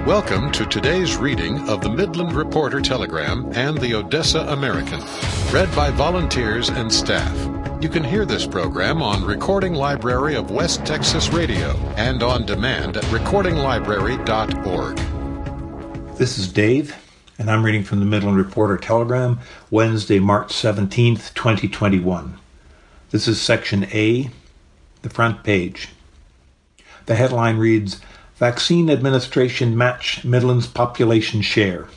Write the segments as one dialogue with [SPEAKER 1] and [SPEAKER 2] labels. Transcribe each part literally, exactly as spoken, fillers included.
[SPEAKER 1] Welcome to today's reading of the Midland Reporter Telegram and the Odessa American, read by volunteers and staff. You can hear this program on Recording Library of West Texas Radio and on demand at recording library dot org.
[SPEAKER 2] This is Dave, and I'm reading from the Midland Reporter Telegram, Wednesday, March seventeenth, twenty twenty-one. This is Section A, the front page. The headline reads, Vaccine Administration Match Midland's Population Share.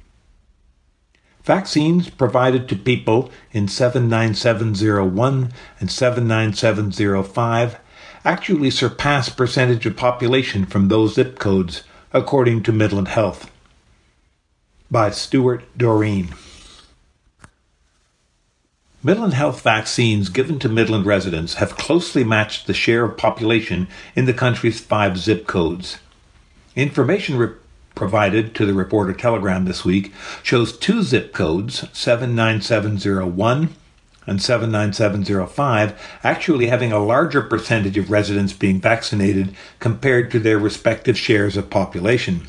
[SPEAKER 2] Vaccines provided to people in seven nine seven zero one and seven nine seven zero five actually surpass percentage of population from those zip codes, according to Midland Health. By Stuart Doreen. Midland Health vaccines given to Midland residents have closely matched the share of population in the country's five zip codes. Information re- provided to the Reporter Telegram this week shows two zip codes, seven nine seven zero one and seven nine seven zero five, actually having a larger percentage of residents being vaccinated compared to their respective shares of population.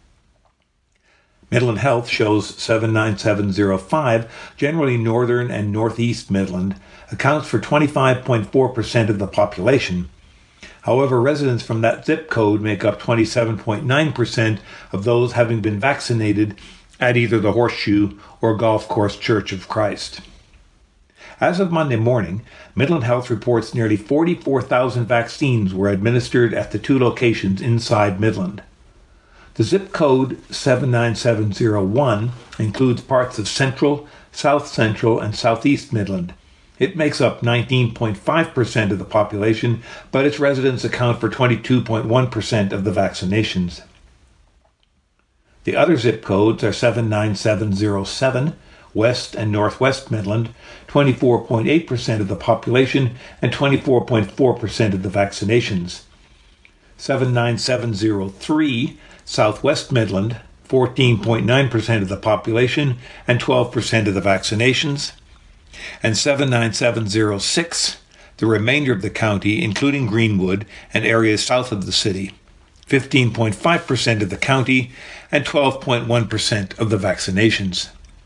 [SPEAKER 2] Midland Health shows seven nine seven zero five, generally northern and northeast Midland, accounts for twenty-five point four percent of the population. However, residents from that zip code make up twenty-seven point nine percent of those having been vaccinated at either the Horseshoe or Golf Course Church of Christ. As of Monday morning, Midland Health reports nearly forty-four thousand vaccines were administered at the two locations inside Midland. The zip code seven nine seven zero one includes parts of central, south central, and southeast Midland. It makes up nineteen point five percent of the population, but its residents account for twenty-two point one percent of the vaccinations. The other zip codes are seven nine seven zero seven, west and northwest Midland, twenty-four point eight percent of the population, and twenty-four point four percent of the vaccinations. seven nine seven zero three, southwest Midland, fourteen point nine percent of the population and twelve percent of the vaccinations. And seven nine seven zero six, the remainder of the county, including Greenwood and areas south of the city, fifteen point five percent of the county and twelve point one percent of the vaccinations.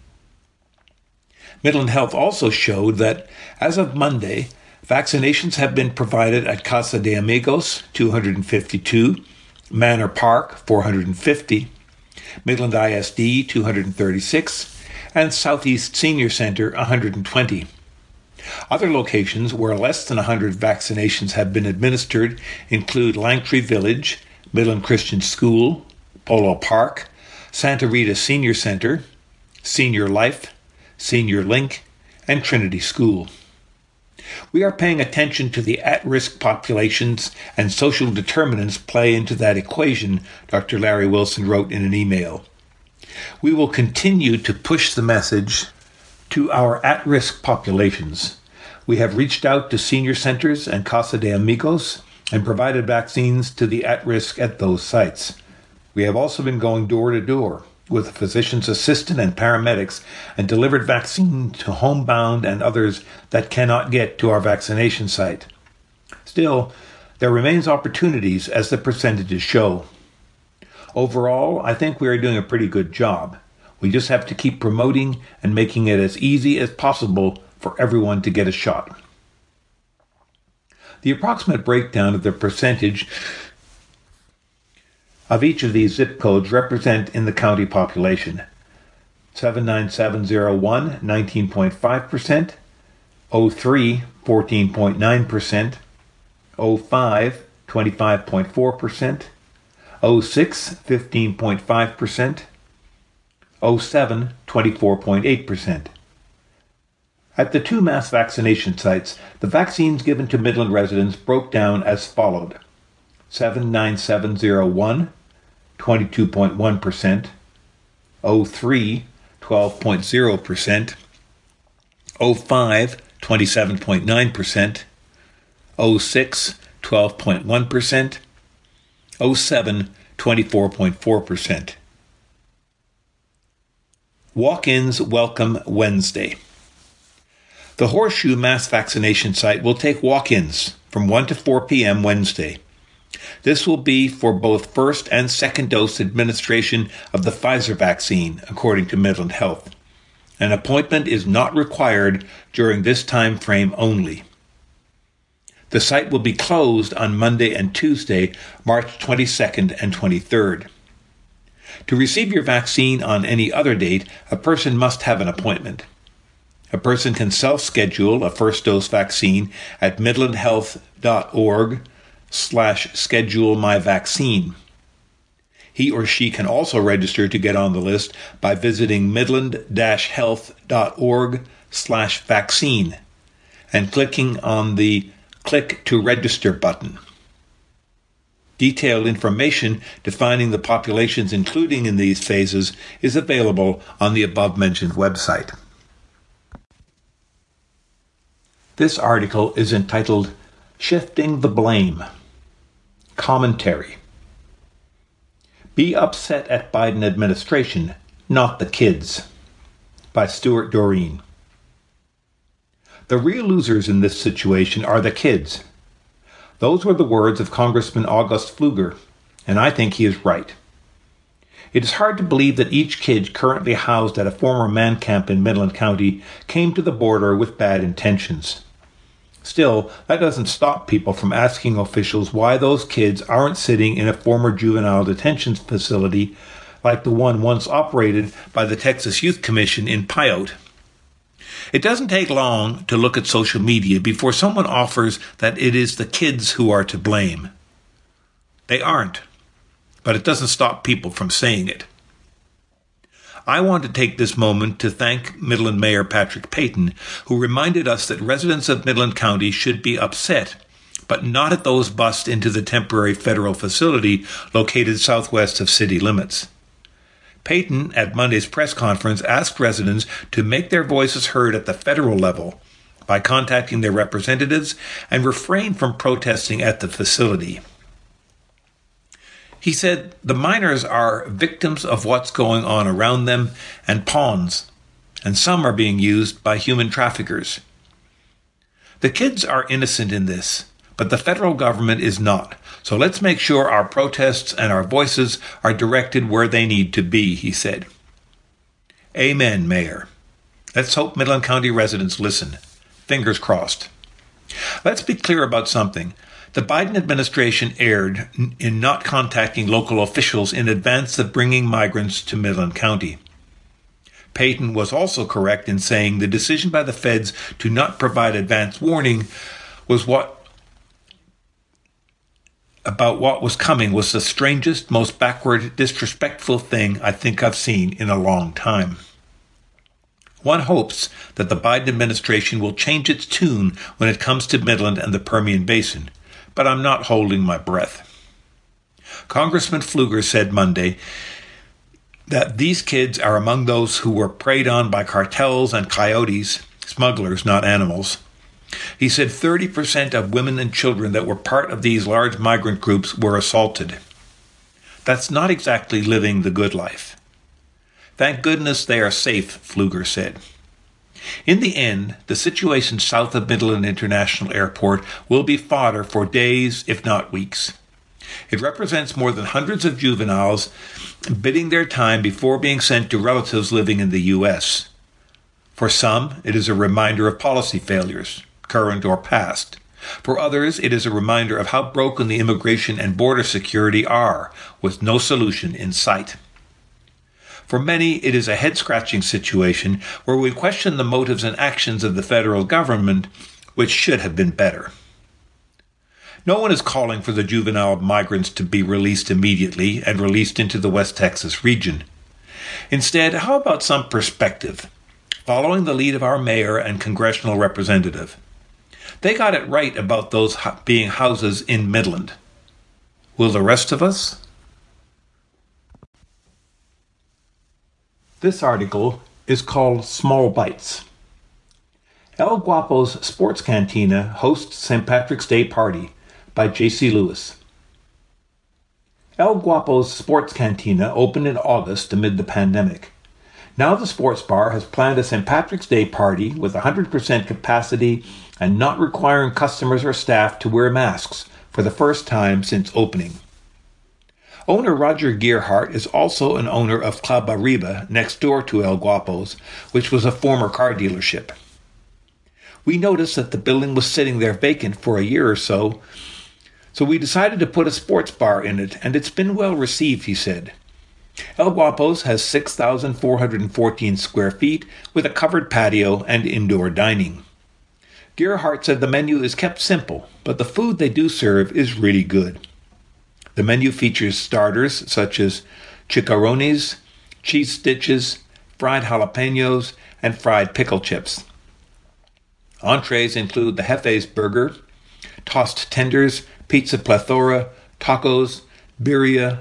[SPEAKER 2] Midland Health also showed that, as of Monday, vaccinations have been provided at Casa de Amigos, two hundred fifty-two, Manor Park, four hundred fifty, Midland I S D, two hundred thirty-six, and Southeast Senior Center, one hundred twenty. Other locations where less than one hundred vaccinations have been administered include Langtree Village, Midland Christian School, Polo Park, Santa Rita Senior Center, Senior Life, Senior Link, and Trinity School. We are paying attention to the at-risk populations, and social determinants play into that equation, Doctor Larry Wilson wrote in an email. We will continue to push the message to our at-risk populations. We have reached out to senior centers and Casa de Amigos and provided vaccines to the at-risk at those sites. We have also been going door to door with a physician's assistant and paramedics and delivered vaccine to homebound and others that cannot get to our vaccination site. Still, there remains opportunities as the percentages show. Overall, I think we are doing a pretty good job. We just have to keep promoting and making it as easy as possible for everyone to get a shot. The approximate breakdown of the percentage of each of these zip codes represent in the county population. seven nine seven zero one, nineteen point five percent, oh three, fourteen point nine percent, oh five, twenty-five point four percent, oh six, fifteen point five percent, oh seven, twenty-four point eight percent. At the two mass vaccination sites, the vaccines given to Midland residents broke down as followed. seven nine seven zero one, twenty-two point one percent, oh three, twelve point zero percent, oh five, twenty-seven point nine percent, oh six, twelve point one percent, oh seven, twenty-four point four percent. Walk-ins welcome Wednesday. The Horseshoe mass vaccination site will take walk-ins from one to four p.m. Wednesday. This will be for both first and second dose administration of the Pfizer vaccine, according to Midland Health. An appointment is not required during this time frame only. The site will be closed on Monday and Tuesday, March twenty-second and twenty-third. To receive your vaccine on any other date, a person must have an appointment. A person can self-schedule a first-dose vaccine at midlandhealth.org slash schedule my vaccine. He or she can also register to get on the list by visiting midland-health.org slash vaccine and clicking on the Click to Register button. Detailed information defining the populations including in these phases is available on the above-mentioned website. This article is entitled Shifting the Blame. Commentary. Be upset at Biden administration, not the kids. By Stuart Doreen. The real losers in this situation are the kids. Those were the words of Congressman August Pfluger, and I think he is right. It is hard to believe that each kid currently housed at a former man camp in Midland County came to the border with bad intentions. Still, that doesn't stop people from asking officials why those kids aren't sitting in a former juvenile detention facility like the one once operated by the Texas Youth Commission in Pyote. It doesn't take long to look at social media before someone offers that it is the kids who are to blame. They aren't, but it doesn't stop people from saying it. I want to take this moment to thank Midland Mayor Patrick Payton, who reminded us that residents of Midland County should be upset, but not at those bussed into the temporary federal facility located southwest of city limits. Payton, at Monday's press conference, asked residents to make their voices heard at the federal level by contacting their representatives and refrain from protesting at the facility. He said the minors are victims of what's going on around them and pawns, and some are being used by human traffickers. The kids are innocent in this, but the federal government is not. So let's make sure our protests and our voices are directed where they need to be, he said. Amen, Mayor. Let's hope Midland County residents listen. Fingers crossed. Let's be clear about something. The Biden administration erred in not contacting local officials in advance of bringing migrants to Midland County. Payton was also correct in saying the decision by the feds to not provide advance warning was what about what was coming was the strangest, most backward, disrespectful thing I think I've seen in a long time. One hopes that the Biden administration will change its tune when it comes to Midland and the Permian Basin, but I'm not holding my breath. Congressman Pfluger said Monday that these kids are among those who were preyed on by cartels and coyotes, smugglers, not animals. He said thirty percent of women and children that were part of these large migrant groups were assaulted. That's not exactly living the good life. Thank goodness they are safe, Pfluger said. In the end, the situation south of Midland International Airport will be fodder for days, if not weeks. It represents more than hundreds of juveniles bidding their time before being sent to relatives living in the U S. For some, it is a reminder of policy failures, current or past. For others, it is a reminder of how broken the immigration and border security are, with no solution in sight. For many, it is a head-scratching situation where we question the motives and actions of the federal government, which should have been better. No one is calling for the juvenile migrants to be released immediately and released into the West Texas region. Instead, how about some perspective, following the lead of our mayor and congressional representative? They got it right about those being houses in Midland. Will the rest of us? This article is called Small Bites. El Guapo's Sports Cantina hosts Saint Patrick's Day Party by J C Lewis. El Guapo's Sports Cantina opened in August amid the pandemic. Now the sports bar has planned a Saint Patrick's Day party with one hundred percent capacity and not requiring customers or staff to wear masks for the first time since opening. Owner Roger Gearhart is also an owner of Club Arriba next door to El Guapo's, which was a former car dealership. We noticed that the building was sitting there vacant for a year or so, so we decided to put a sports bar in it, and it's been well received, he said. El Guapo's has six thousand four hundred fourteen square feet with a covered patio and indoor dining. Gearhart said the menu is kept simple, but the food they do serve is really good. The menu features starters such as chicharrones, cheese stitches, fried jalapenos, and fried pickle chips. Entrees include the Jefe's burger, tossed tenders, pizza plethora, tacos, birria,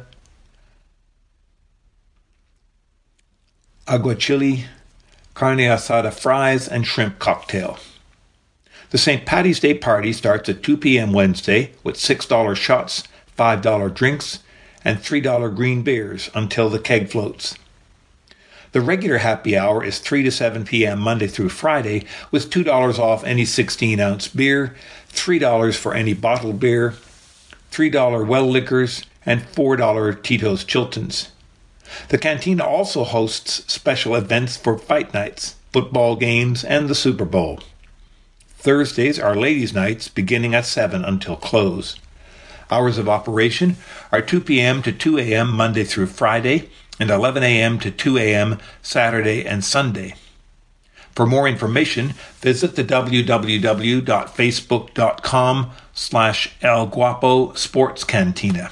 [SPEAKER 2] aguachile, carne asada fries, and shrimp cocktail. The Saint Patty's Day party starts at two p.m. Wednesday with six dollars shots, five dollars drinks, and three dollars green beers until the keg floats. The regular happy hour is three to seven p.m. Monday through Friday with two dollars off any sixteen-ounce beer, three dollars for any bottled beer, three dollars well liquors, and four dollars Tito's Chiltons. The cantina also hosts special events for fight nights, football games, and the Super Bowl. Thursdays are ladies' nights beginning at seven until close. Hours of operation are two p.m. to two a.m. Monday through Friday and eleven a.m. to two a.m. Saturday and Sunday. For more information, visit the w w w dot facebook dot com slash El Guapo Sports Cantina.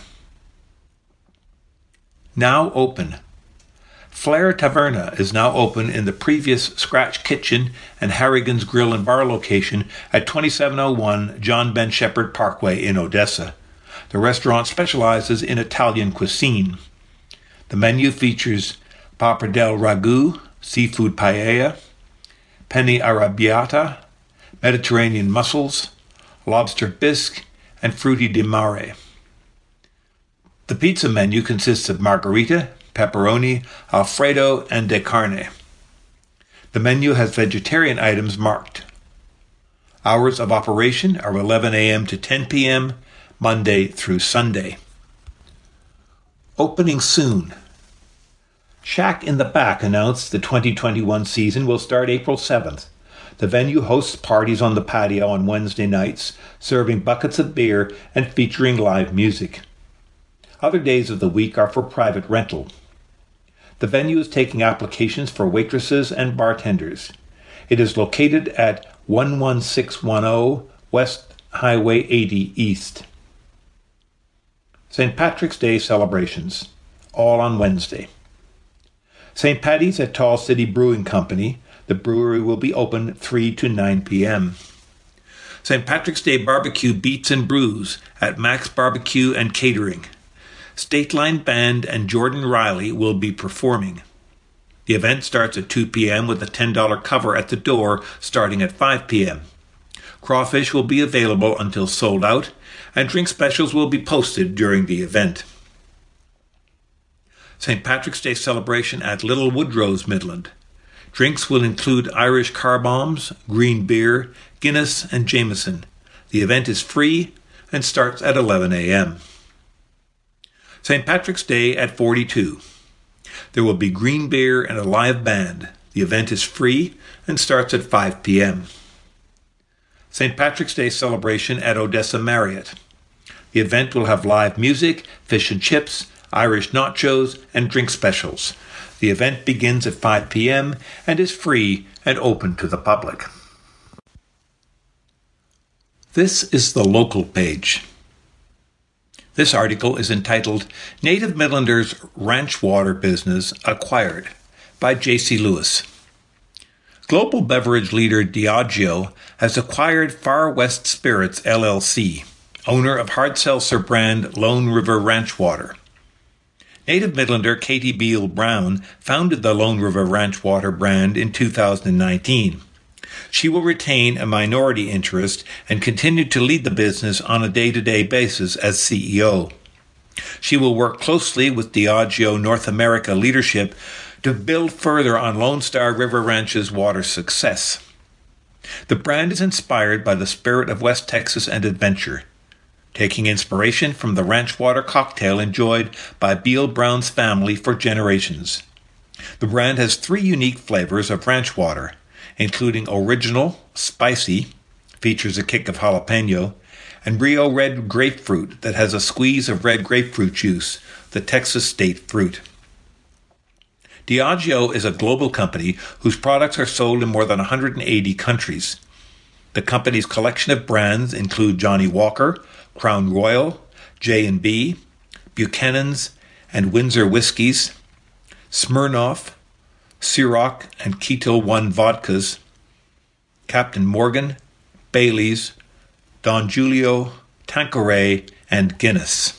[SPEAKER 2] Now open. Flair Taverna is now open in the previous Scratch Kitchen and Harrigan's Grill and Bar location at twenty-seven oh one John Ben Shepherd Parkway in Odessa. The restaurant specializes in Italian cuisine. The menu features pappardelle ragu, seafood paella, penne arrabbiata, Mediterranean mussels, lobster bisque, and frutti di mare. The pizza menu consists of margherita, pepperoni, alfredo, and de carne. The menu has vegetarian items marked. Hours of operation are eleven a.m. to ten p.m., Monday through Sunday. Opening soon. Shack in the Back announced the twenty twenty-one season will start April seventh. The venue hosts parties on the patio on Wednesday nights, serving buckets of beer and featuring live music. Other days of the week are for private rental. The venue is taking applications for waitresses and bartenders. It is located at one one six one zero West Highway eighty East. Saint Patrick's Day celebrations, all on Wednesday. Saint Paddy's at Tall City Brewing Company. The brewery will be open three to nine p.m. Saint Patrick's Day Barbecue Beats and Brews at Max Barbecue and Catering. State Line Band and Jordan Riley will be performing. The event starts at two p.m. with a ten dollars cover at the door starting at five p.m. Crawfish will be available until sold out, and drink specials will be posted during the event. Saint Patrick's Day celebration at Little Woodrow's, Midland. Drinks will include Irish car bombs, green beer, Guinness, and Jameson. The event is free and starts at eleven a.m. Saint Patrick's Day at forty-two. There will be green beer and a live band. The event is free and starts at five p.m. Saint Patrick's Day celebration at Odessa Marriott. The event will have live music, fish and chips, Irish nachos, and drink specials. The event begins at five p.m. and is free and open to the public. This is the local page. This article is entitled Native Midlanders' Ranch Water Business Acquired by J C Lewis. Global beverage leader Diageo has acquired Far West Spirits L L C, owner of hard seltzer brand Lone River Ranch Water. Native Midlander Katie Beal Brown founded the Lone River Ranch Water brand in two thousand nineteen. She will retain a minority interest and continue to lead the business on a day-to-day basis as C E O. She will work closely with Diageo North America leadership to build further on Lone Star River Ranch's water success. The brand is inspired by the spirit of West Texas and adventure. taking inspiration from the ranch water cocktail enjoyed by Beal Brown's family for generations. The brand has three unique flavors of ranch water, including Original, Spicy, features a kick of jalapeno, and Rio Red Grapefruit that has a squeeze of red grapefruit juice, the Texas state fruit. Diageo is a global company whose products are sold in more than one hundred eighty countries. The company's collection of brands include Johnnie Walker, Crown Royal, J and B, Buchanan's and Windsor Whiskies, Smirnoff, Ciroc and Ketel One vodkas, Captain Morgan, Bailey's, Don Julio, Tanqueray, and Guinness.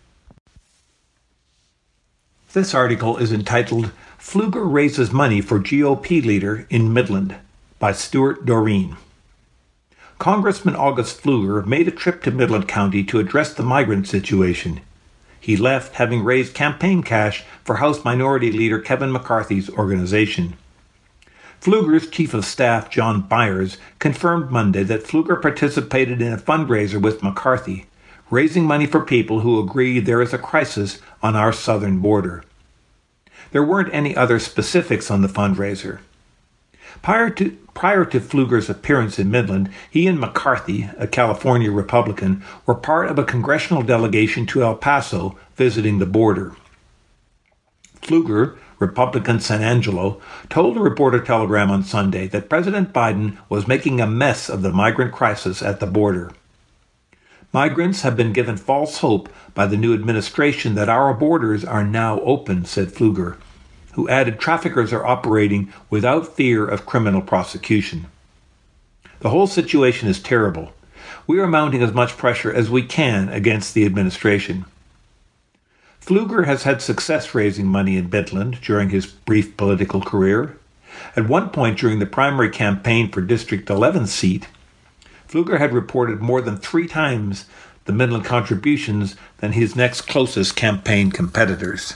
[SPEAKER 2] This article is entitled Pfluger Raises Money for G O P Leader in Midland by Stuart Doreen. Congressman August Pfluger made a trip to Midland County to address the migrant situation. He left having raised campaign cash for House Minority Leader Kevin McCarthy's organization. Pfluger's Chief of Staff, John Byers, confirmed Monday that Pfluger participated in a fundraiser with McCarthy, raising money for people who agree there is a crisis on our southern border. There weren't any other specifics on the fundraiser. Prior to, prior to Pfluger's appearance in Midland, he and McCarthy, a California Republican, were part of a congressional delegation to El Paso visiting the border. Pfluger, Republican San Angelo, told the Reporter-Telegram on Sunday that President Biden was making a mess of the migrant crisis at the border. Migrants have been given false hope by the new administration that our borders are now open, said Pfluger, who added traffickers are operating without fear of criminal prosecution. The whole situation is terrible. We are mounting as much pressure as we can against the administration. Pfluger has had success raising money in Midland during his brief political career. At one point during the primary campaign for District eleven seat, Pfluger had reported more than three times the Midland contributions than his next closest campaign competitors.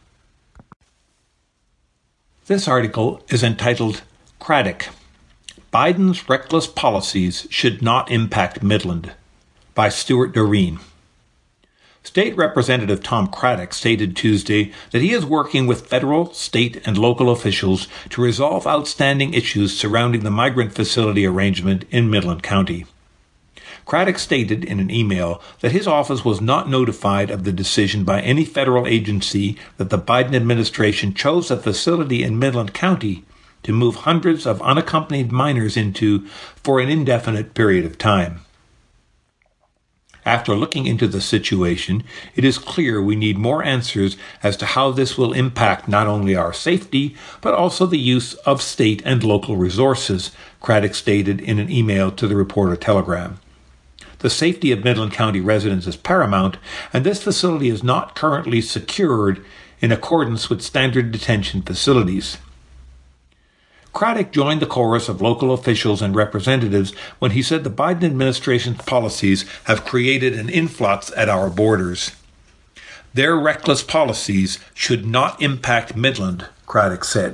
[SPEAKER 2] This article is entitled Craddock, Biden's Reckless Policies Should Not Impact Midland by Stuart Doreen. State Representative Tom Craddock stated Tuesday that he is working with federal, state, and local officials to resolve outstanding issues surrounding the migrant facility arrangement in Midland County. Craddock stated in an email that his office was not notified of the decision by any federal agency that the Biden administration chose a facility in Midland County to move hundreds of unaccompanied minors into for an indefinite period of time. After looking into the situation, it is clear we need more answers as to how this will impact not only our safety, but also the use of state and local resources, Craddock stated in an email to the Reporter-Telegram. The safety of Midland County residents is paramount, and this facility is not currently secured in accordance with standard detention facilities. Craddock joined the chorus of local officials and representatives when he said the Biden administration's policies have created an influx at our borders. Their reckless policies should not impact Midland, Craddock said.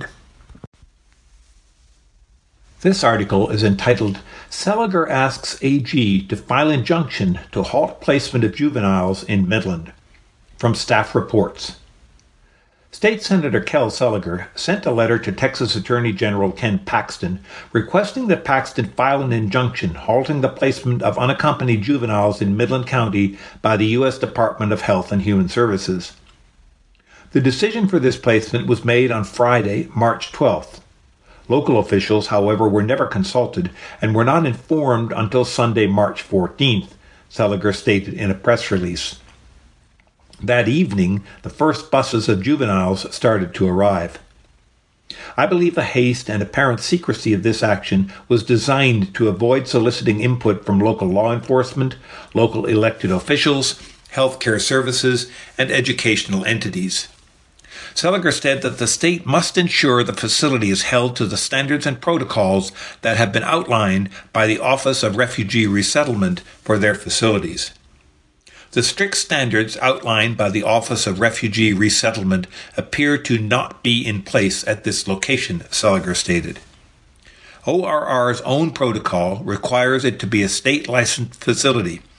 [SPEAKER 2] This article is entitled Seliger Asks A G to File Injunction to Halt Placement of Juveniles in Midland, from Staff Reports. State Senator Kel Seliger sent a letter to Texas Attorney General Ken Paxton requesting that Paxton file an injunction halting the placement of unaccompanied juveniles in Midland County by the U S Department of Health and Human Services. The decision for this placement was made on Friday, March twelfth. Local officials, however, were never consulted and were not informed until Sunday, March fourteenth, Seliger stated in a press release. That evening, the first buses of juveniles started to arrive. I believe the haste and apparent secrecy of this action was designed to avoid soliciting input from local law enforcement, local elected officials, healthcare services, and educational entities. Seliger said that the state must ensure the facility is held to the standards and protocols that have been outlined by the Office of Refugee Resettlement for their facilities. The strict standards outlined by the Office of Refugee Resettlement appear to not be in place at this location, Seliger stated. O R R's own protocol requires it to be a state-licensed facility,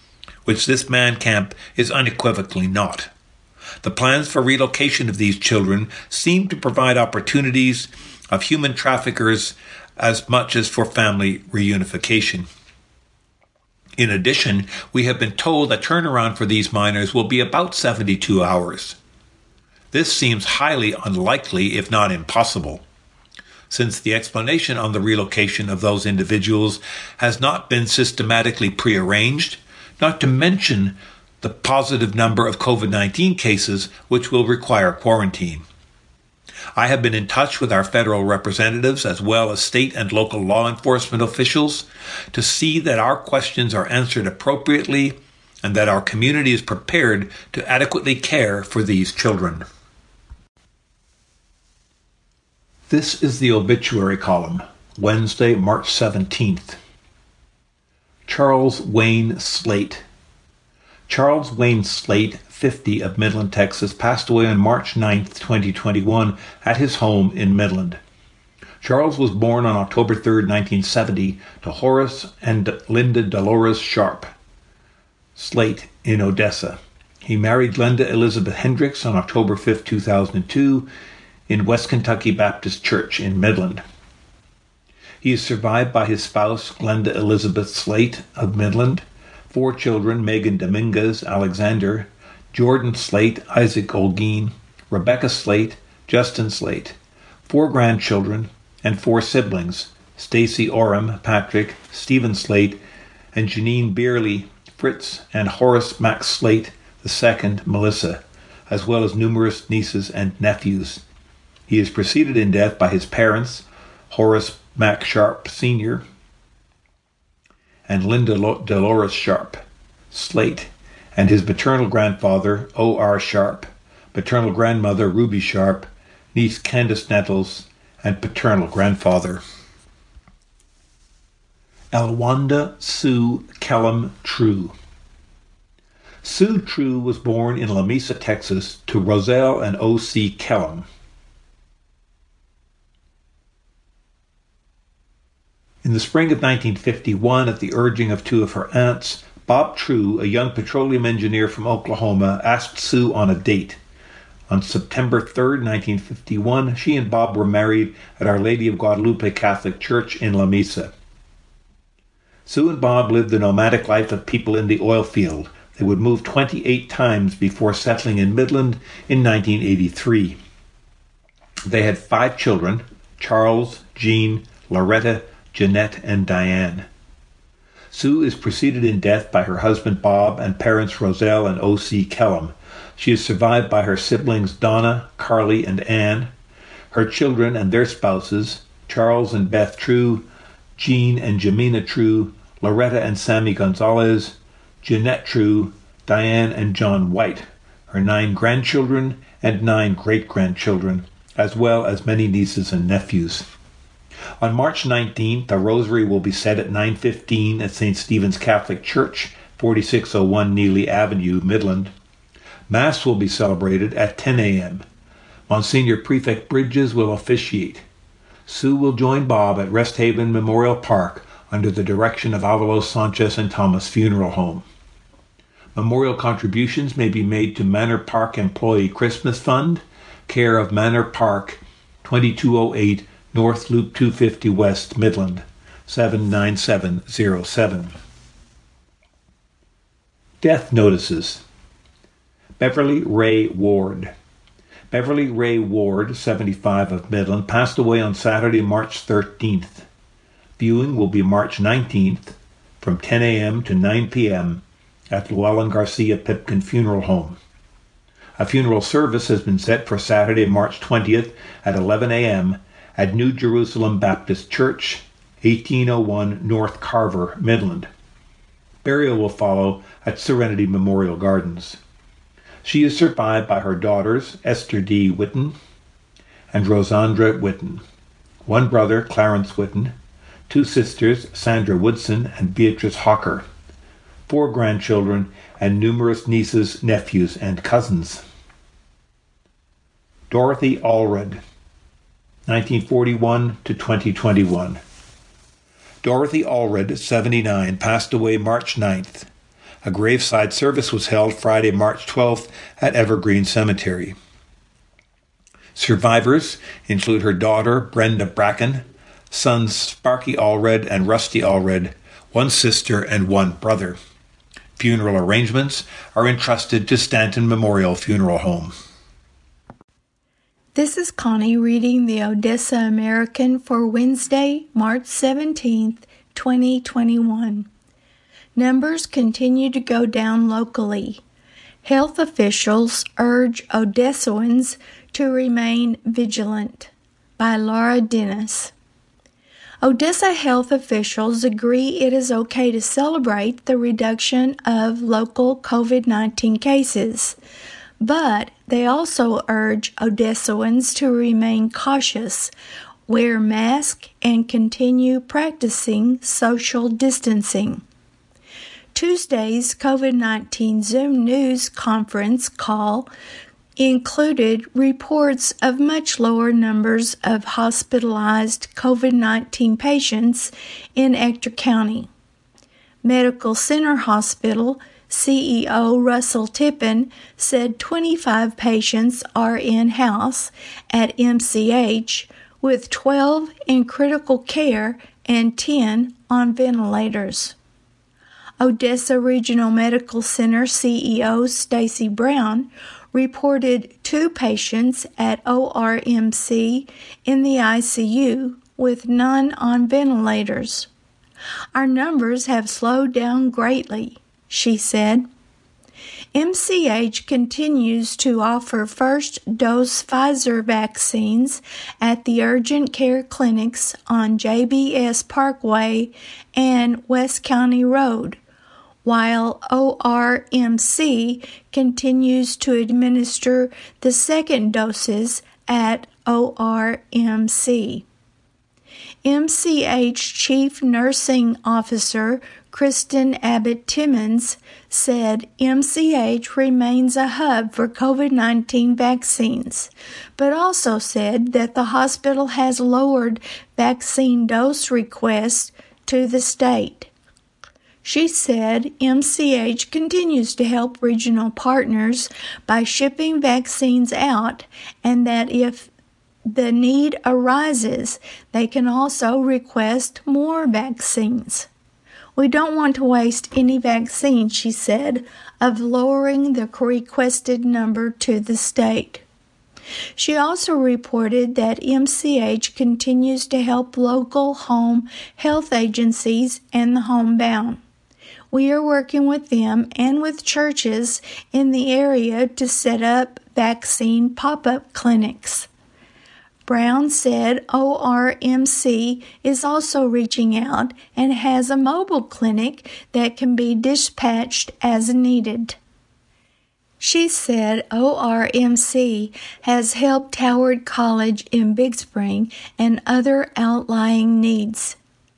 [SPEAKER 2] which this man camp is unequivocally not. The plans for relocation of these children seem to provide opportunities of human traffickers as much as for family reunification. In addition, we have been told that turnaround for these minors will be about seventy-two hours. This seems highly unlikely, if not impossible, since the explanation on the relocation of those individuals has not been systematically prearranged, not to mention the positive number of COVID nineteen cases which will require quarantine. I have been in touch with our federal representatives as well as state and local law enforcement officials to see that our questions are answered appropriately and that our community is prepared to adequately care for these children. This is the obituary column, Wednesday, March seventeenth. Charles Wayne Slate. Charles Wayne Slate, fifty, of Midland, Texas, passed away on March ninth, twenty twenty-one, at his home in Midland. Charles was born on October third, nineteen seventy, to Horace and Linda Dolores Sharp Slate in Odessa. He married Glenda Elizabeth Hendricks on October fifth, two thousand two, in West Kentucky Baptist Church in Midland. He is survived by his spouse, Glenda Elizabeth Slate of Midland, four children, Megan Dominguez Alexander, Jordan Slate, Isaac Olguin, Rebecca Slate, Justin Slate, four grandchildren, and four siblings, Stacy Oram, Patrick, Stephen Slate, and Janine Beerley, Fritz, and Horace Max Slate the second, Melissa, as well as numerous nieces and nephews. He is preceded in death by his parents, Horace Mack Sharp Senior and Linda Dolores Sharp Slate, and his maternal grandfather, O R Sharp, maternal grandmother, Ruby Sharp, niece Candace Nettles, and paternal grandfather. Elwanda Sue Kellum True. Sue True was born in Lamesa, Texas, to Roselle and O C Kellum. In the spring of nineteen fifty-one, at the urging of two of her aunts, Bob True, a young petroleum engineer from Oklahoma, asked Sue on a date. On September third, nineteen fifty-one, she and Bob were married at Our Lady of Guadalupe Catholic Church in Lamesa. Sue and Bob lived the nomadic life of people in the oil field. They would move twenty-eight times before settling in Midland in nineteen eighty-three. They had five children, Charles, Jean, Loretta, Jeanette, and Diane. Sue is preceded in death by her husband Bob and parents Roselle and O C Kellum. She is survived by her siblings Donna, Carly, and Ann, her children and their spouses, Charles and Beth True, Jean and Jamina True, Loretta and Sammy Gonzalez, Jeanette True, Diane and John White, her nine grandchildren and nine great-grandchildren, as well as many nieces and nephews. On March nineteenth, a rosary will be said at nine fifteen at Saint Stephen's Catholic Church, forty-six oh one Neely Avenue, Midland. Mass will be celebrated at ten a.m. Monsignor Prefect Bridges will officiate. Sue will join Bob at Rest Haven Memorial Park under the direction of Avalos Sanchez and Thomas Funeral Home. Memorial contributions may be made to Manor Park Employee Christmas Fund, care of Manor Park, twenty-two oh eight North Loop two fifty West, Midland, seven nine seven zero seven. Death notices. Beverly Ray Ward. Beverly Ray Ward, seventy-five, of Midland, passed away on Saturday, March thirteenth. Viewing will be March nineteenth from ten a.m. to nine p.m. at Llewellyn Garcia Pipkin Funeral Home. A funeral service has been set for Saturday, March twentieth at eleven a.m. at New Jerusalem Baptist Church, eighteen oh one North Carver, Midland. Burial will follow at Serenity Memorial Gardens. She is survived by her daughters, Esther D. Whitten and Rosandra Whitten, one brother, Clarence Whitten, two sisters, Sandra Woodson and Beatrice Hawker, four grandchildren, and numerous nieces, nephews, and cousins. Dorothy Allred, nineteen forty-one to twenty twenty-one. Dorothy Allred, seventy-nine, passed away March ninth. A graveside service was held Friday, March twelfth at Evergreen Cemetery. Survivors include her daughter, Brenda Bracken, sons Sparky Allred and Rusty Allred, one sister and one brother. Funeral arrangements are entrusted to Stanton Memorial Funeral Home.
[SPEAKER 3] This is Connie reading the Odessa American for Wednesday, March seventeenth, twenty twenty-one. Numbers continue to go down locally. Health officials urge Odessans to remain vigilant. By Laura Dennis. Odessa health officials agree it is okay to celebrate the reduction of local COVID nineteen cases, but they also urge Odessans to remain cautious, wear masks, and continue practicing social distancing. Tuesday's COVID nineteen Zoom News conference call included reports of much lower numbers of hospitalized COVID nineteen patients in Ector County. Medical Center Hospital C E O Russell Tippin said twenty-five patients are in-house at M C H, with twelve in critical care and ten on ventilators. Odessa Regional Medical Center C E O Stacy Brown reported two patients at O R M C in the I C U, with none on ventilators. Our numbers have slowed down greatly, she said. M C H continues to offer first-dose Pfizer vaccines at the urgent care clinics on J B S Parkway and West County Road, while O R M C continues to administer the second doses at O R M C. M C H Chief Nursing Officer Kristen Abbott Timmons said M C H remains a hub for COVID nineteen vaccines, but also said that the hospital has lowered vaccine dose requests to the state. She said M C H continues to help regional partners by shipping vaccines out, and that if the need arises, they can also request more vaccines. We don't want to waste any vaccine, she said, of lowering the requested number to the state. She also reported that M C H continues to help local home health agencies and the homebound. We are working with them and with churches in the area to set up vaccine pop-up clinics. Brown said O R M C is also reaching out and has a mobile clinic that can be dispatched as needed. She said O R M C has helped Howard College in Big Spring and other outlying needs.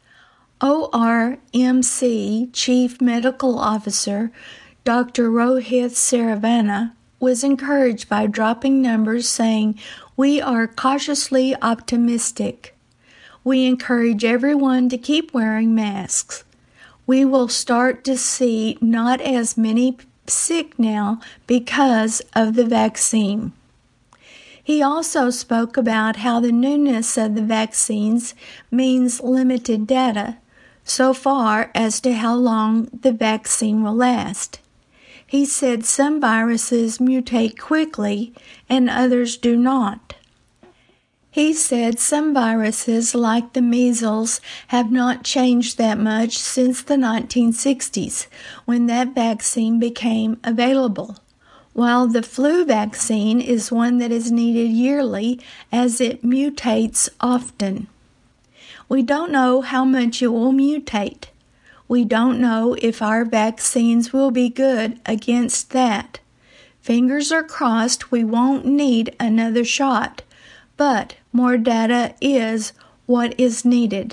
[SPEAKER 3] O R M C Chief Medical Officer Doctor Rohit Saravana was encouraged by dropping numbers, saying, "We are cautiously optimistic. We encourage everyone to keep wearing masks. We will start to see not as many sick now because of the vaccine." He also spoke about how the newness of the vaccines means limited data, so far as to how long the vaccine will last. He said some viruses mutate quickly and others do not. He said some viruses, like the measles, have not changed that much since the nineteen sixties, when that vaccine became available, while the flu vaccine is one that is needed yearly as it mutates often. We don't know how much it will mutate. We don't know if our vaccines will be good against that. Fingers are crossed we won't need another shot, but more data is what is needed.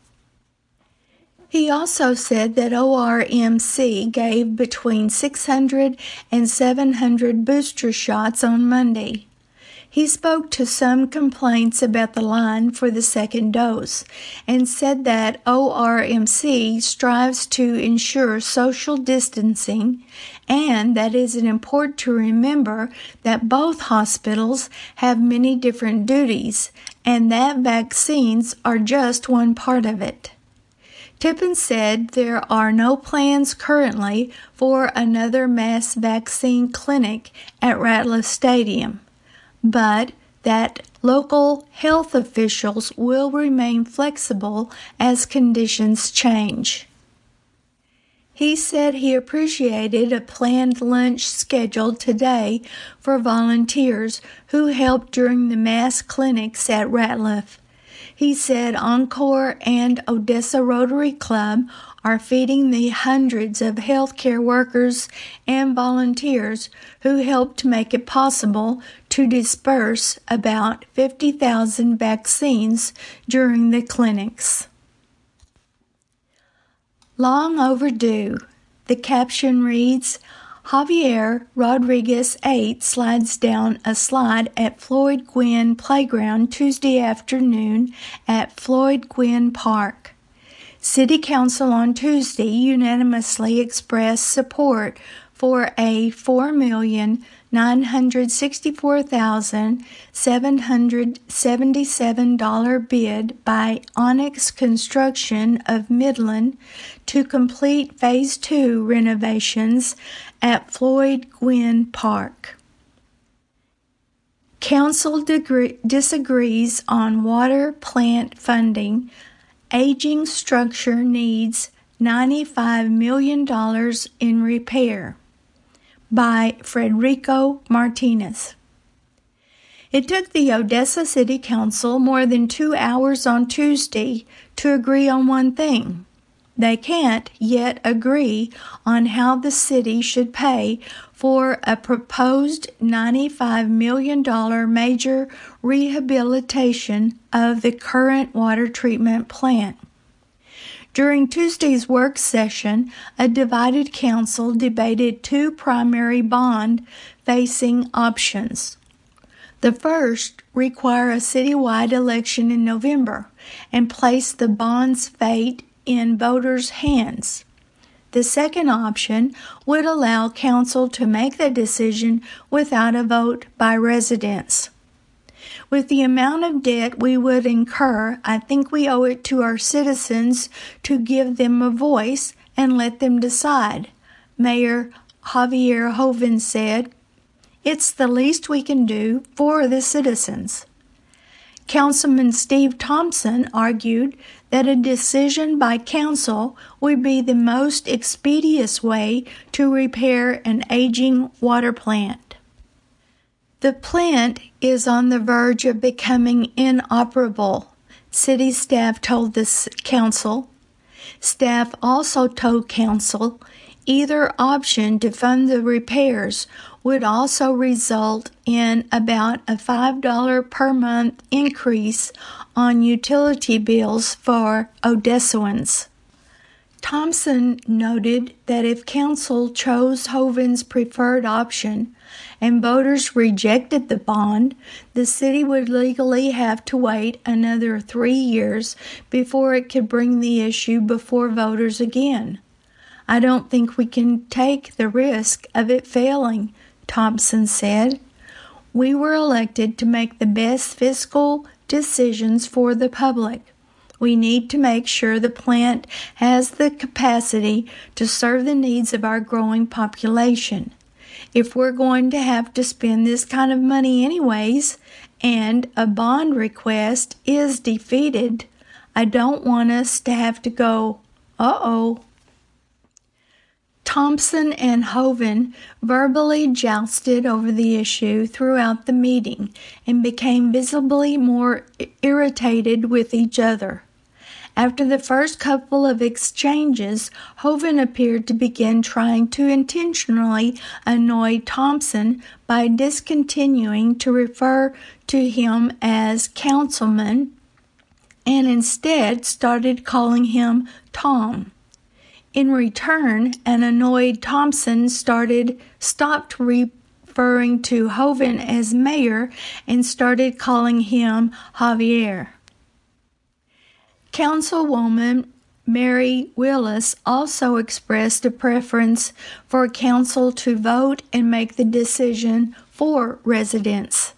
[SPEAKER 3] He also said that O R M C gave between six hundred and seven hundred booster shots on Monday. He spoke to some complaints about the line for the second dose and said that O R M C strives to ensure social distancing and that it is important to remember that both hospitals have many different duties and that vaccines are just one part of it. Tippin said there are no plans currently for another mass vaccine clinic at Ratliff Stadium, but that local health officials will remain flexible as conditions change. He said he appreciated a planned lunch scheduled today for volunteers who helped during the mass clinics at Ratliff. He said Encore and Odessa Rotary Club are feeding the hundreds of healthcare workers and volunteers who helped make it possible to disperse about fifty thousand vaccines during the clinics. Long overdue. The caption reads, Javier Rodriguez eight slides down a slide at Floyd Gwynn Playground Tuesday afternoon at Floyd Gwynn Park. City Council on Tuesday unanimously expressed support for a four million nine hundred sixty-four thousand seven hundred seventy-seven dollars bid by Onyx Construction of Midland to complete Phase two renovations at Floyd Gwynn Park. Council degree- disagrees on water plant funding. Aging structure needs ninety-five million dollars in repair. By Federico Martinez. It took the Odessa City Council more than two hours on Tuesday to agree on one thing. They can't yet agree on how the city should pay for a proposed ninety-five million dollars major rehabilitation of the current water treatment plant. During Tuesday's work session, a divided council debated two primary bond-facing options. The first require a citywide election in November and place the bond's fate in voters' hands. The second option would allow council to make the decision without a vote by residents. With the amount of debt we would incur, I think we owe it to our citizens to give them a voice and let them decide, Mayor Javier Hoven said. It's the least we can do for the citizens. Councilman Steve Thompson argued that a decision by council would be the most expeditious way to repair an aging water plant. The plant is on the verge of becoming inoperable, city staff told the council. Staff also told council either option to fund the repairs would also result in about a five dollars per month increase on utility bills for Odessans. Thompson noted that if council chose Hoven's preferred option and voters rejected the bond, the city would legally have to wait another three years before it could bring the issue before voters again. I don't think we can take the risk of it failing, Thompson said. We were elected to make the best fiscal decisions for the public. We need to make sure the plant has the capacity to serve the needs of our growing population. If we're going to have to spend this kind of money anyways, and a bond request is defeated, I don't want us to have to go, uh-oh. Thompson and Hoven verbally jousted over the issue throughout the meeting and became visibly more irritated with each other. After the first couple of exchanges, Hoven appeared to begin trying to intentionally annoy Thompson by discontinuing to refer to him as councilman and instead started calling him Tom. In return, an annoyed Thompson started stopped re- referring to Hoeven as mayor and started calling him Javier. Councilwoman Mary Willis also expressed a preference for council to vote and make the decision for residents.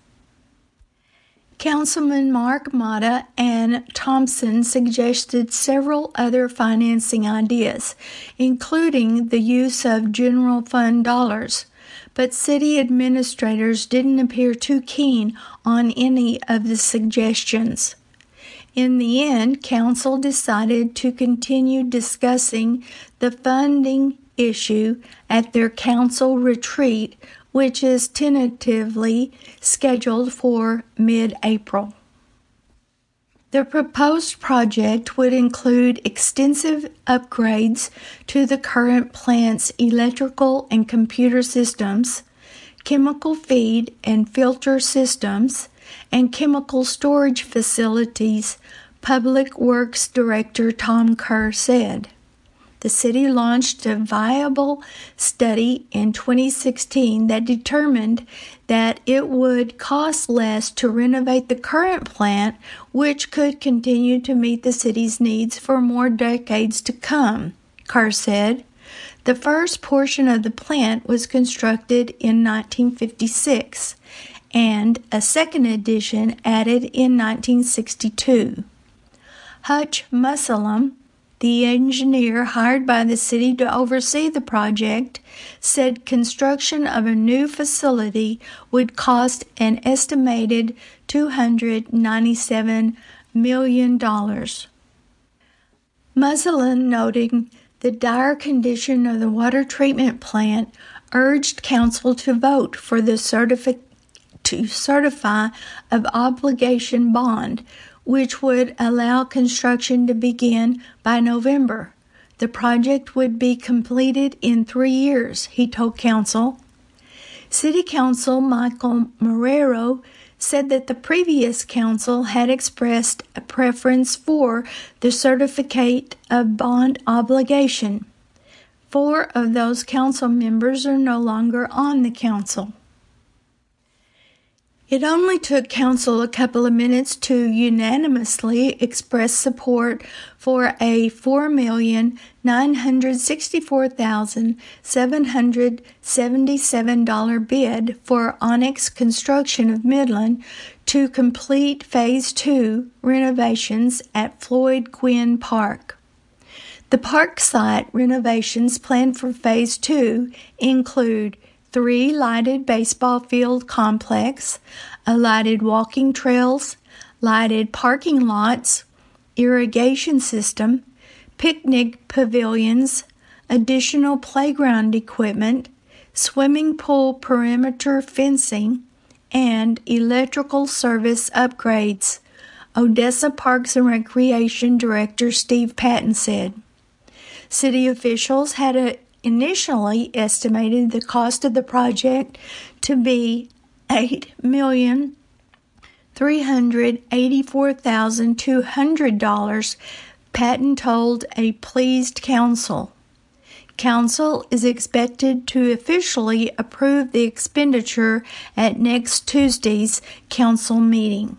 [SPEAKER 3] Councilman Mark Mata and Thompson suggested several other financing ideas, including the use of general fund dollars, but city administrators didn't appear too keen on any of the suggestions. In the end, council decided to continue discussing the funding issue at their council retreat, which is tentatively scheduled for mid-April. The proposed project would include extensive upgrades to the current plant's electrical and computer systems, chemical feed and filter systems, and chemical storage facilities, Public Works Director Tom Kerr said. The city launched a viable study in twenty sixteen that determined that it would cost less to renovate the current plant, which could continue to meet the city's needs for more decades to come, Kerr said. The first portion of the plant was constructed in nineteen fifty-six, and a second edition added in nineteen sixty-two. Hutch Musselum, the engineer hired by the city to oversee the project, said construction of a new facility would cost an estimated two hundred ninety-seven million dollars. Musselum, noting the dire condition of the water treatment plant, urged council to vote for the certifi- to certify of obligation bond, which would allow construction to begin by November. The project would be completed in three years, he told council. City Council Michael Marrero said that the previous council had expressed a preference for the certificate of bond obligation. Four of those council members are no longer on the council. It only took council a couple of minutes to unanimously express support for a four million nine hundred sixty-four thousand seven hundred seventy-seven dollars bid for Onyx Construction of Midland to complete Phase two renovations at Floyd Gwynn Park. The park site renovations planned for Phase two include three lighted baseball field complex, a lighted walking trails, lighted parking lots, irrigation system, picnic pavilions, additional playground equipment, swimming pool perimeter fencing, and electrical service upgrades, Odessa Parks and Recreation Director Steve Patton said. City officials had a initially estimated the cost of the project to be eight million three hundred eighty-four thousand two hundred dollars, Patton told a pleased council. Council is expected to officially approve the expenditure at next Tuesday's council meeting.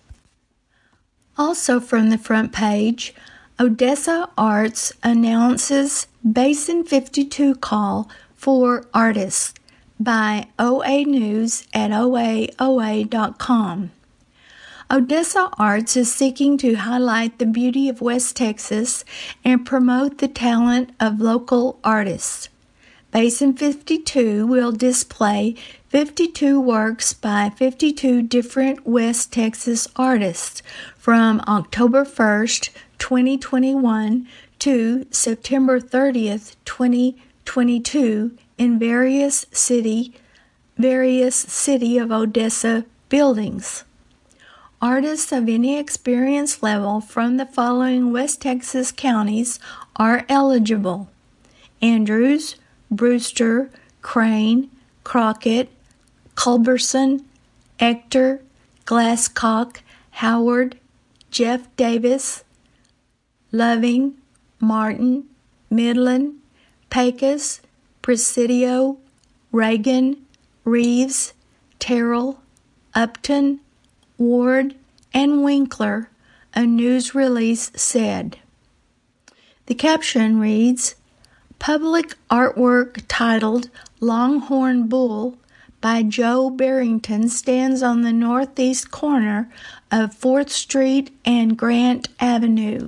[SPEAKER 3] Also from the front page, Odessa Arts announces Basin fifty-two call for artists by O A News at O A O A dot com. Odessa Arts is seeking to highlight the beauty of West Texas and promote the talent of local artists. Basin fifty-two will display fifty-two works by fifty-two different West Texas artists from October first, twenty twenty-one to September thirtieth, twenty twenty-two in various city, various City of Odessa buildings. Artists of any experience level from the following West Texas counties are eligible: Andrews, Brewster, Crane, Crockett, Culberson, Ector, Glasscock, Howard, Jeff Davis, Loving, Martin, Midland, Pecos, Presidio, Reagan, Reeves, Terrell, Upton, Ward, and Winkler, a news release said. The caption reads, "Public artwork titled Longhorn Bull by Joe Barrington stands on the northeast corner of fourth Street and Grant Avenue."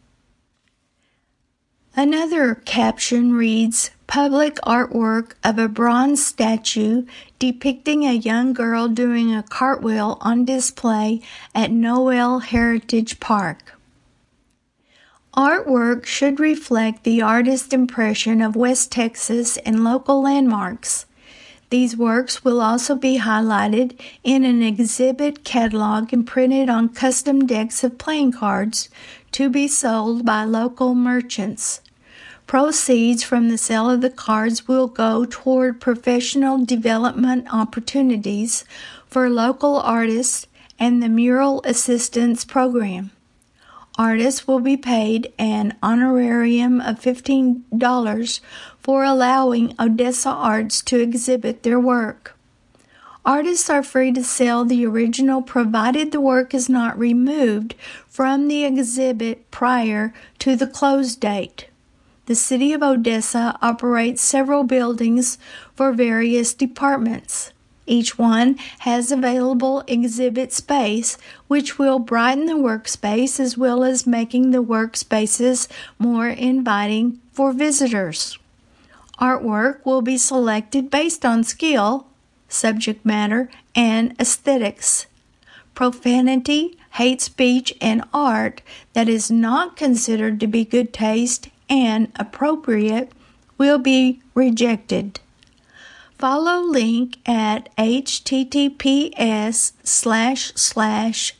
[SPEAKER 3] Another caption reads, "Public artwork of a bronze statue depicting a young girl doing a cartwheel on display at Noel Heritage Park." Artwork should reflect the artist's impression of West Texas and local landmarks. These works will also be highlighted in an exhibit catalog and printed on custom decks of playing cards to be sold by local merchants. Proceeds from the sale of the cards will go toward professional development opportunities for local artists and the Mural Assistance Program. Artists will be paid an honorarium of fifteen dollars for allowing Odessa Arts to exhibit their work. Artists are free to sell the original provided the work is not removed from the exhibit prior to the close date. The City of Odessa operates several buildings for various departments. Each one has available exhibit space, which will brighten the workspace as well as making the workspaces more inviting for visitors. Artwork will be selected based on skill, subject matter, and aesthetics. Profanity, hate speech, and art that is not considered to be good taste and appropriate will be rejected. Follow link at https slash slash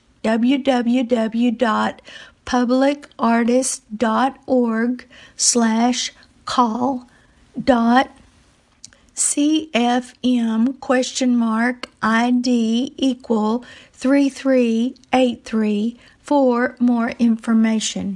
[SPEAKER 3] www.publicartist.org slash call dot cfm question mark id equal three three eight three for more information.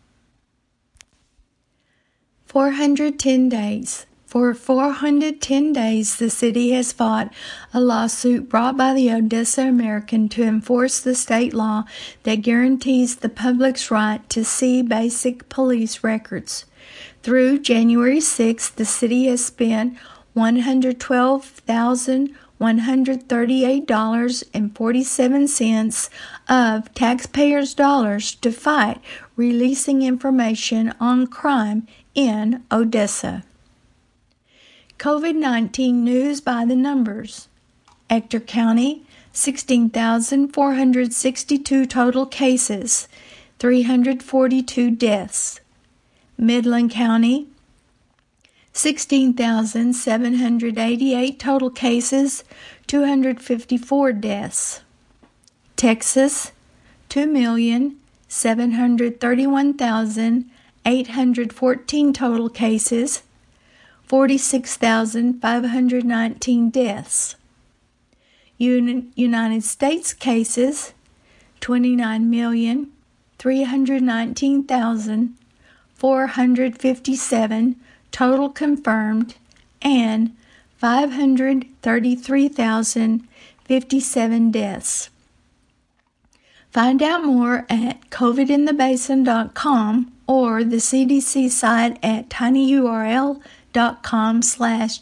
[SPEAKER 3] four hundred ten days. For four hundred ten days, the city has fought a lawsuit brought by the Odessa American to enforce the state law that guarantees the public's right to see basic police records. Through January sixth, the city has spent one hundred twelve thousand one hundred thirty-eight dollars and forty-seven cents of taxpayers' dollars to fight releasing information on crime in Odessa. COVID nineteen news by the numbers. Ector County, sixteen thousand four hundred sixty-two total cases, three hundred forty-two deaths. Midland County, sixteen thousand seven hundred eighty-eight total cases, two hundred fifty-four deaths. Texas, two million seven hundred thirty-one thousand eight hundred fourteen total cases, forty-six thousand five hundred nineteen deaths. Un- United States cases, twenty-nine million three hundred nineteen thousand four hundred fifty-seven total confirmed, and five hundred thirty-three thousand fifty-seven deaths. Find out more at covid in the basin dot com or the C D C site at tinyurl dot com slash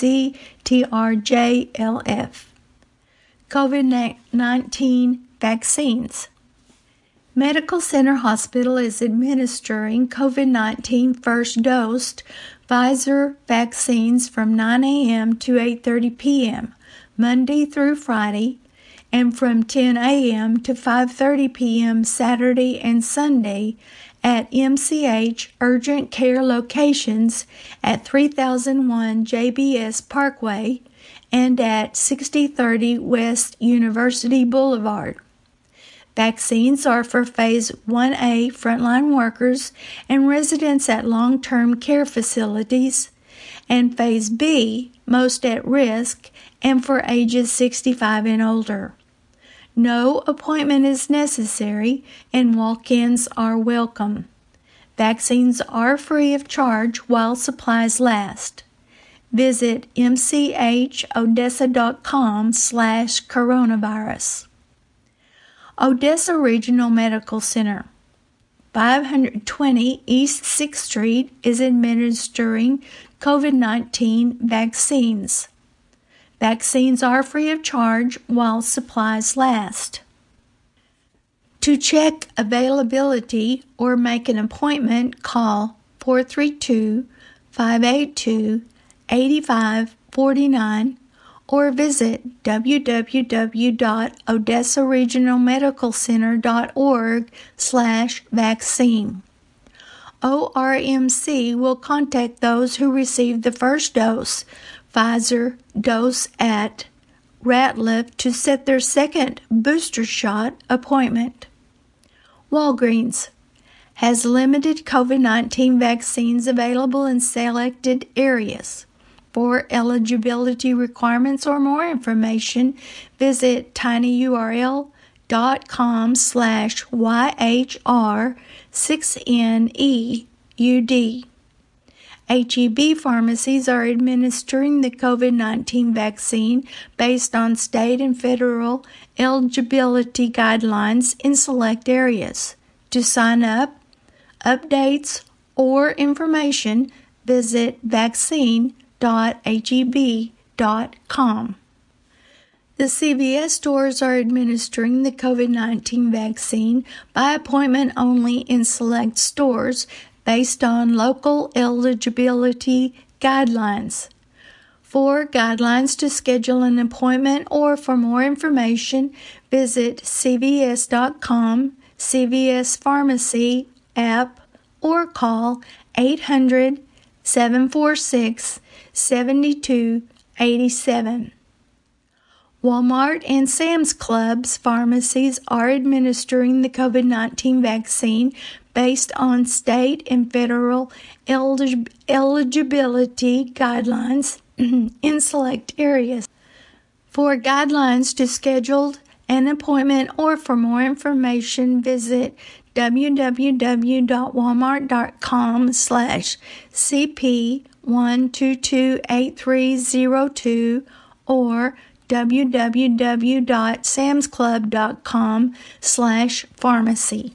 [SPEAKER 3] tztrjlf. COVID nineteen vaccines. Medical Center Hospital is administering COVID nineteen first dose Pfizer vaccines from nine a.m. to eight thirty p.m. Monday through Friday, and from ten a.m. to five thirty p.m. Saturday and Sunday at M C H urgent care locations at three thousand one J B S Parkway and at sixty thirty West University Boulevard. Vaccines are for Phase one A frontline workers and residents at long-term care facilities, and Phase B, most at risk, and for ages sixty-five and older. No appointment is necessary, and walk-ins are welcome. Vaccines are free of charge while supplies last. visit m c h odessa dot com slash coronavirus. Odessa Regional Medical Center, five twenty East sixth Street, is administering COVID nineteen vaccines. Vaccines are free of charge while supplies last. To check availability or make an appointment, call four three two, five eight two, eight five four nine or visit w w w dot odessa regional medical center dot org slash vaccine. O R M C will contact those who received the first dose, Pfizer dose at Ratliff to set their second booster shot appointment. Walgreens has limited COVID nineteen vaccines available in selected areas. For eligibility requirements or more information, visit tinyurl dot com slash Y H R six N E U D. H E B pharmacies are administering the COVID nineteen vaccine based on state and federal eligibility guidelines in select areas. To sign up, updates, or information, visit vaccine dot h e b dot com. The C V S stores are administering the COVID nineteen vaccine by appointment only in select stores based on local eligibility guidelines. For guidelines to schedule an appointment or for more information, visit c v s dot com, C V S Pharmacy app, or call eight hundred, seven four six, seven two eight seven. Walmart and Sam's Club's pharmacies are administering the COVID nineteen vaccine based on state and federal elig- eligibility guidelines in select areas. For guidelines to schedule an appointment or for more information, visit w w w dot walmart dot com slash c p one two two eight three zero two or w w w dot sams club dot com slash pharmacy.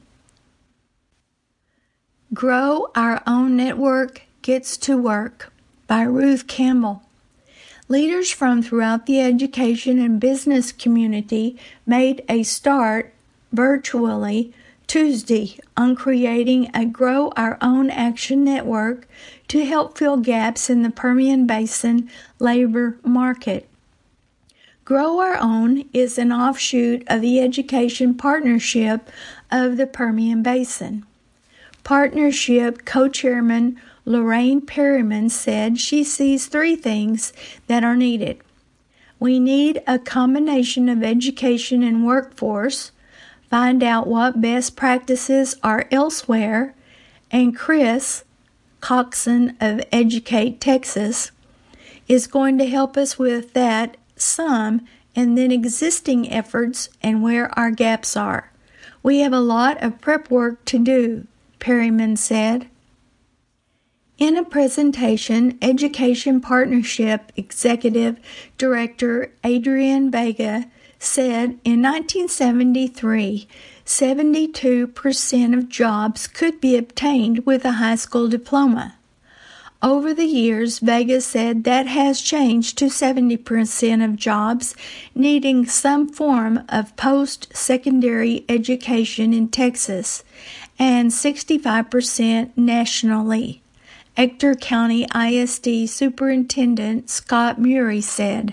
[SPEAKER 3] Grow Our Own Network Gets to Work by Ruth Campbell. Leaders from throughout the education and business community made a start virtually Tuesday on creating a Grow Our Own Action Network to help fill gaps in the Permian Basin labor market. Grow Our Own is an offshoot of the Education Partnership of the Permian Basin. Partnership co-chairman Lorraine Perryman said she sees three things that are needed. We need a combination of education and workforce, find out what best practices are elsewhere, and Chris Coxon of Educate Texas is going to help us with that some and then existing efforts and where our gaps are. We have a lot of prep work to do, Perryman said. In a presentation, Education Partnership Executive Director Adrian Vega said in nineteen seventy-three, seventy-two percent of jobs could be obtained with a high school diploma. Over the years, Vega said that has changed to seventy percent of jobs needing some form of post-secondary education in Texas and sixty-five percent nationally. Ector County I S D Superintendent Scott Murray said,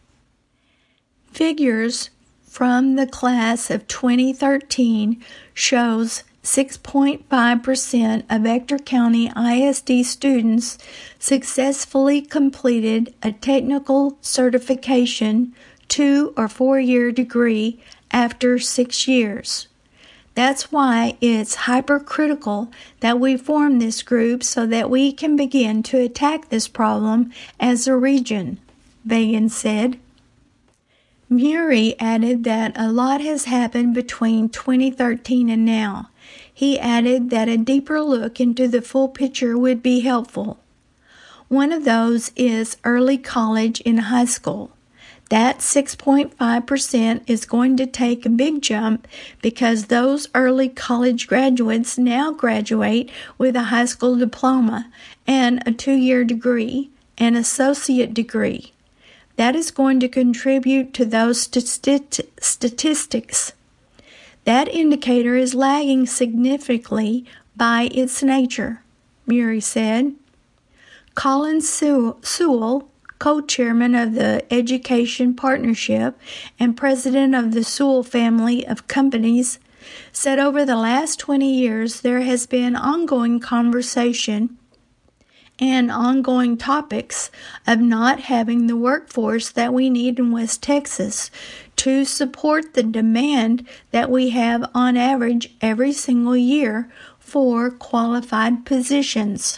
[SPEAKER 3] "Figures from the class of twenty thirteen shows six point five percent of Ector County I S D students successfully completed a technical certification, two or four-year degree after six years. That's why it's hypercritical that we form this group so that we can begin to attack this problem as a region," Vagan said. Murray added that a lot has happened between twenty thirteen and now. He added that a deeper look into the full picture would be helpful. One of those is early college and high school. That six point five percent is going to take a big jump because those early college graduates now graduate with a high school diploma and a two-year degree, an associate degree. That is going to contribute to those st- statistics. That indicator is lagging significantly by its nature, Murray said. Colin Sewell, co-chairman of the Education Partnership and president of the Sewell family of companies, said over the last twenty years there has been ongoing conversation and ongoing topics of not having the workforce that we need in West Texas to support the demand that we have on average every single year for qualified positions.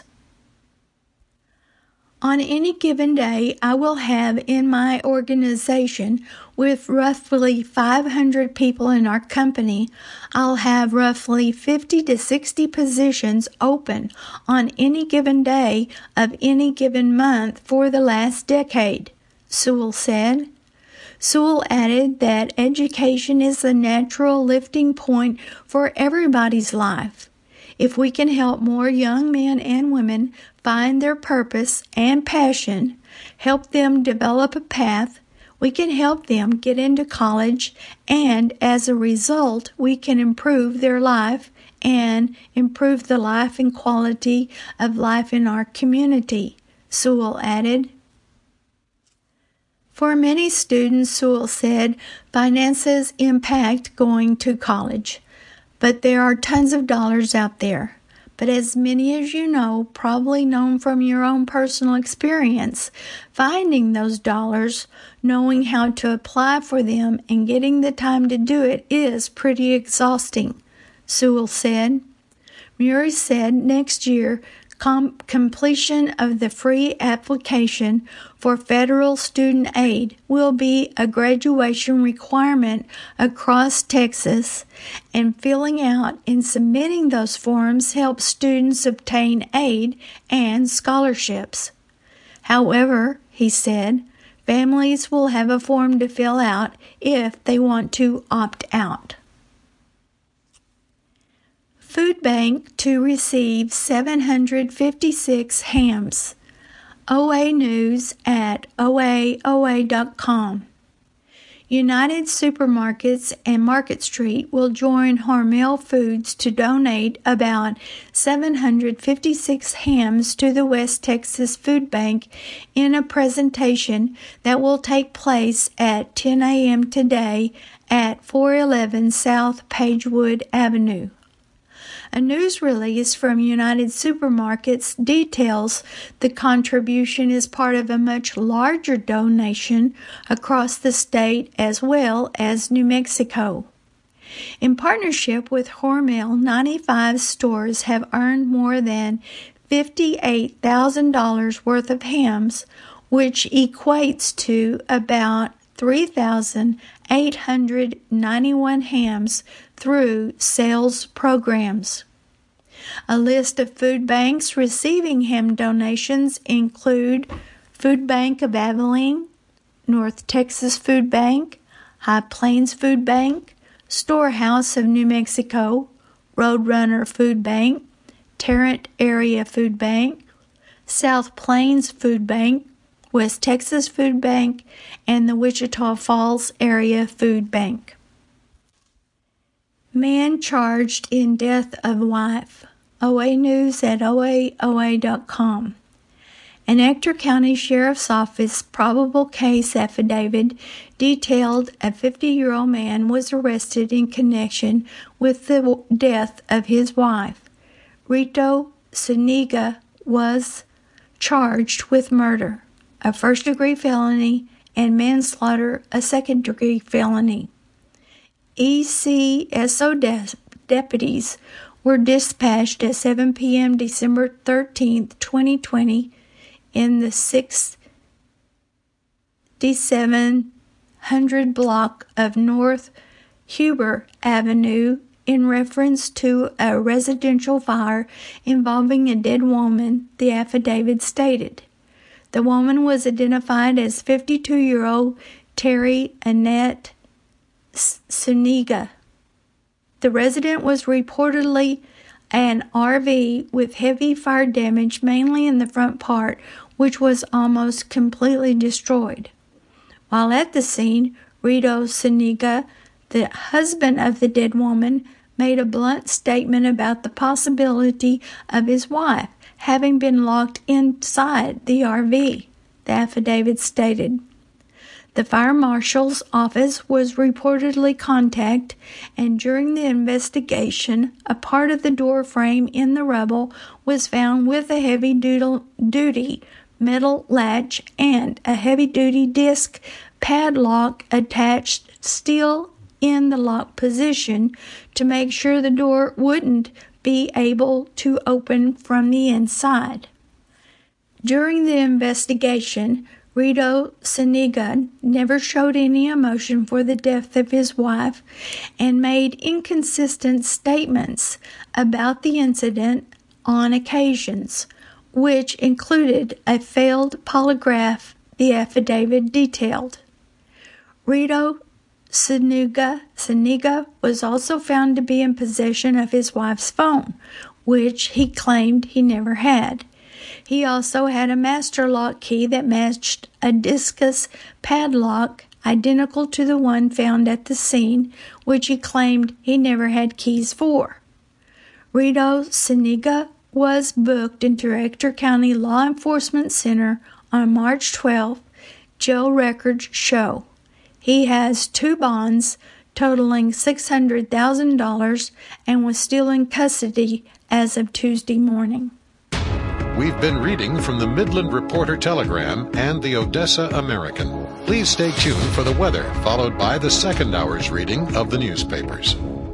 [SPEAKER 3] On any given day, I will have in my organization, with roughly five hundred people in our company, I'll have roughly fifty to sixty positions open on any given day of any given month for the last decade, Sewell said. Sewell added that education is the natural lifting point for everybody's life. If we can help more young men and women find their purpose and passion, help them develop a path, we can help them get into college, and as a result, we can improve their life and improve the life and quality of life in our community, Sewell added. For many students, Sewell said, finances impact going to college. But there are tons of dollars out there. But as many as you know, probably known from your own personal experience, finding those dollars, knowing how to apply for them, and getting the time to do it is pretty exhausting, Sewell said. Murray said next year, Com- completion of the free application for federal student aid will be a graduation requirement across Texas, and filling out and submitting those forms helps students obtain aid and scholarships. However, he said, families will have a form to fill out if they want to opt out. Food Bank to receive seven hundred fifty-six hams. O A News at O A O A dot com. United Supermarkets and Market Street will join Hormel Foods to donate about seven hundred fifty-six hams to the West Texas Food Bank in a presentation that will take place at ten a.m. today at four eleven South Pagewood Avenue. A news release from United Supermarkets details the contribution is part of a much larger donation across the state as well as New Mexico. In partnership with Hormel, ninety-five stores have earned more than fifty-eight thousand dollars worth of hams, which equates to about three thousand eight hundred ninety-one hams through sales programs. A list of food banks receiving ham donations include Food Bank of Abilene, North Texas Food Bank, High Plains Food Bank, Storehouse of New Mexico, Roadrunner Food Bank, Tarrant Area Food Bank, South Plains Food Bank, West Texas Food Bank, and the Wichita Falls Area Food Bank. Man charged in death of wife. O A News at O A O A dot com. An Ector County Sheriff's Office probable case affidavit detailed a fifty-year-old man was arrested in connection with the death of his wife. Rito Siniga was charged with murder, a first-degree felony, and manslaughter, a second-degree felony. E C S O de- deputies were dispatched at seven p.m. December thirteenth, twenty twenty, in the sixty-seven hundred block of North Huber Avenue in reference to a residential fire involving a dead woman, the affidavit stated. The woman was identified as fifty-two-year-old Terry Annette Suniga. The resident was reportedly an R V with heavy fire damage, mainly in the front part, which was almost completely destroyed. While at the scene, Rito Suniga, the husband of the dead woman, made a blunt statement about the possibility of his wife having been locked inside the R V, the affidavit stated. The fire marshal's office was reportedly contacted, and during the investigation, a part of the door frame in the rubble was found with a heavy-duty metal latch and a heavy-duty disc padlock attached still in the lock position to make sure the door wouldn't be able to open from the inside. During the investigation, Rito Suniga never showed any emotion for the death of his wife and made inconsistent statements about the incident on occasions, which included a failed polygraph, the affidavit detailed. Rito Suniga, Suniga was also found to be in possession of his wife's phone, which he claimed he never had. He also had a master lock key that matched a discus padlock identical to the one found at the scene, which he claimed he never had keys for. Rito Suniga was booked into Ector County Law Enforcement Center on March twelfth, jail records show. He has two bonds totaling six hundred thousand dollars and was still in custody as of Tuesday morning.
[SPEAKER 1] We've been reading from the Midland Reporter Telegram and the Odessa American. Please stay tuned for the weather, followed by the second hour's reading of the newspapers.